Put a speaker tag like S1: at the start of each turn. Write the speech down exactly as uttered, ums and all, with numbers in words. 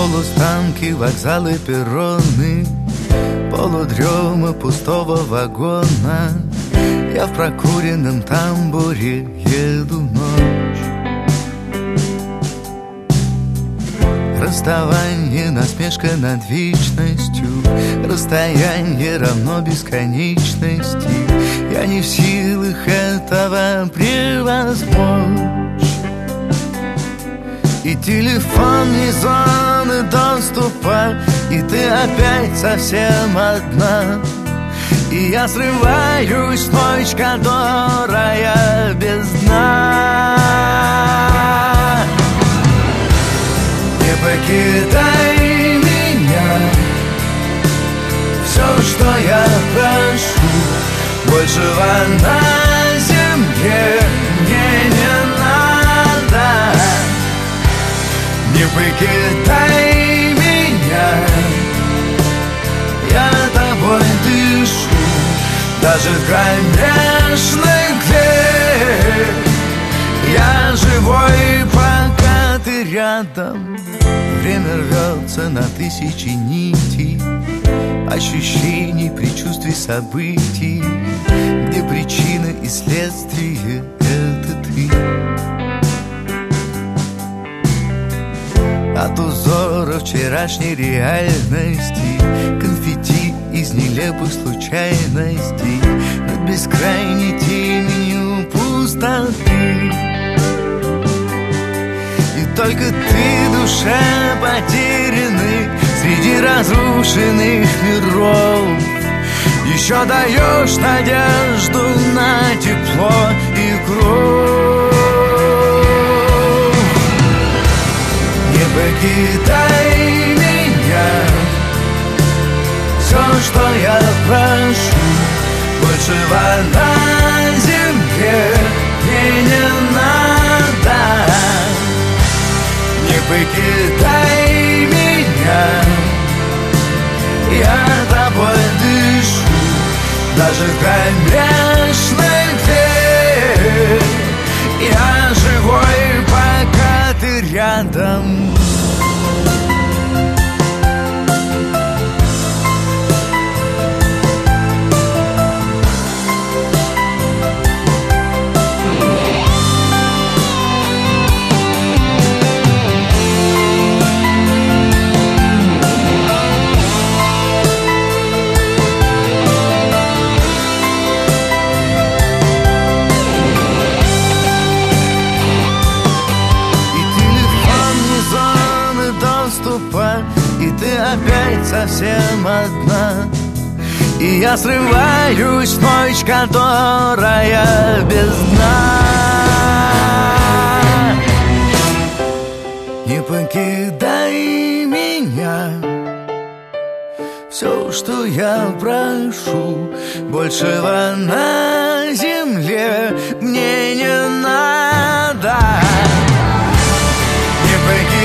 S1: Полустанки, вокзалы, перроны, полудрема пустого вагона. Я в прокуренном тамбуре еду ночь. Расставание, насмешка над вечностью. Расстояние равно бесконечности. Я не в силах этого превозмочь. И телефон не зоны доступа, и ты опять совсем одна. И я срываюсь в ночь, которая без дна. Не покидай меня, все, что я прошу, большего на земле мне не надо. Не покидай меня, я тобой дышу, даже в кромешной тьме. Я живой, пока ты рядом. Время рвется на тысячи нитей, ощущений, предчувствий, событий, где причина и следствие — это ты. От узора вчерашней реальности, конфетти из нелепых случайностей, над бескрайней теменью пустоты. И только ты, душа, потерянный среди разрушенных миров, еще даешь надежду на тепло и кровь. Не покидай меня, все, что я прошу, большего на земле мне не надо. Не покидай меня, я тобой дышу, даже в кромешной тьме. Я живой, пока ты рядом. И ты опять совсем одна. И я срываюсь в ночь, которая без дна. Не покидай меня, все, что я прошу, большего на земле мне не надо. Не покидай